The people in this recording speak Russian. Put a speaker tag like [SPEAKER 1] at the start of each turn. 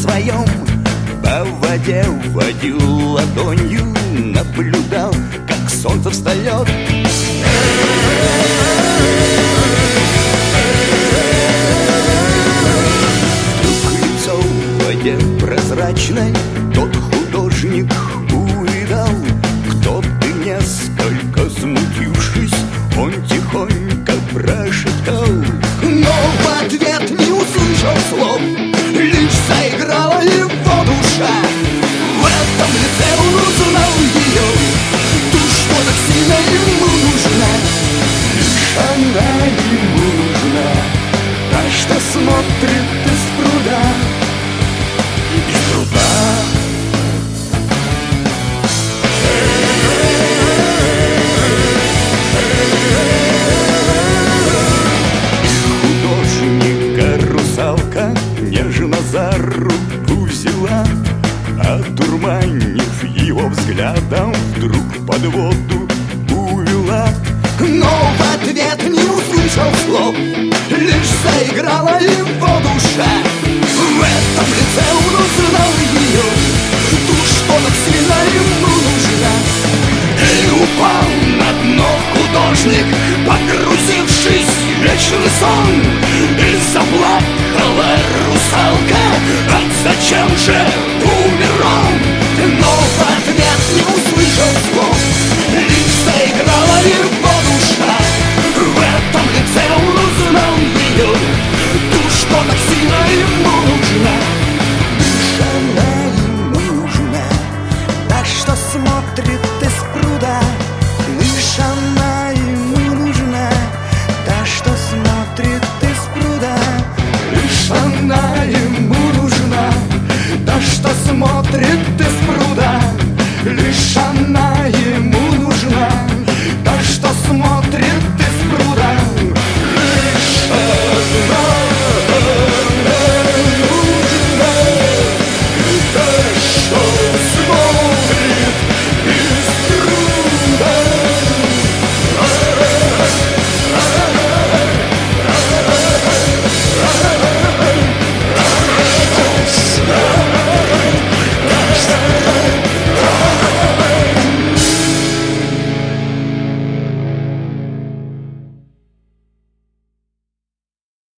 [SPEAKER 1] своем по воде водил ладонью, наблюдал, как солнце встает. Вдруг лицо в воде прозрачной тот художник увидал. Кто ты, несколько смутившись, он тихонько прошептал, но в ответ не услышал слов, лишь заиграла его душа. В этом лице он узнал ее, ту, что так сильно ему нужна. Лишь она ему нужна, та, что смотрит из пруда, из пруда. Русалка нежно за руку взяла, одурманив его взглядом, вдруг под воду увела. Но в ответ не услышал слов, лишь заиграла его душа. В этом лице он узнал ее, ту, что так сильно ему нужна. И упал на дно художник, погрузившись в вечный сон. И заплакала русалка, а зачем же